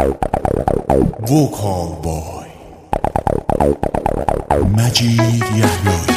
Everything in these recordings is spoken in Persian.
ووکال بای مجید یحیایی.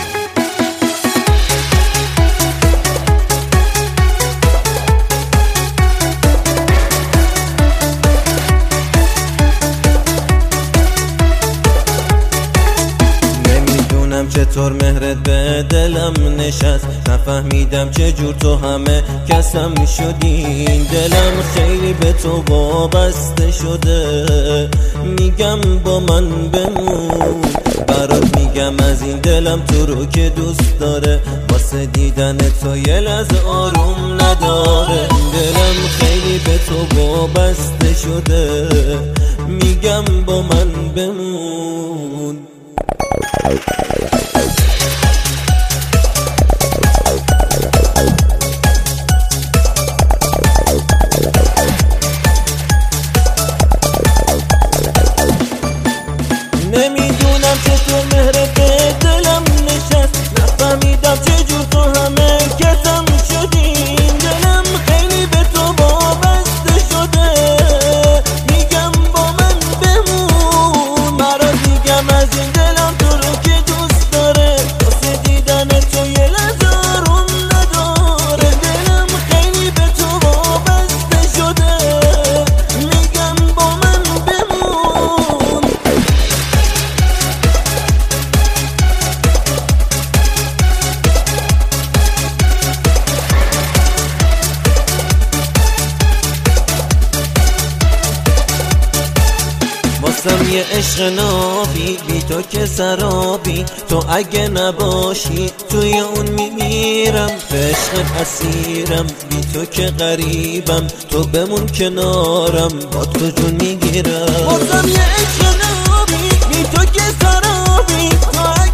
چطور مهرت به دلم نشست، نفهمیدم چجور تو همه کسم شدی. دلم خیلی به تو وابسته شده، میگم با من بمون. برات میگم از این دلم تو رو که دوست داره، واسه دیدن تو یه لحظه آروم نداره. دلم خیلی به تو وابسته شده، میگم با من بمون. نمیدونم چطور مهرت به دلم نشست، نفهمیدم چجور تو همه کسم شدی. دلم خیلی به تو وابسته شده، میگم با من بمون. برات میگم از این دلم تو رو که دوست داره، واسه دیدن تو یه لحظه آروم نداره. دلم خیلی به تو وابسته شده، میگم با من بمون. واسم یه عشق نابی، بی تو که سرابی. تو اگه نباشی توی اون میمیرم، به عشق اسیرم، بی تو که غریبم. تو بمون کنارم، با تو جون میگیرم. واسم یه عشق نابی، بی تو که سرابی. تو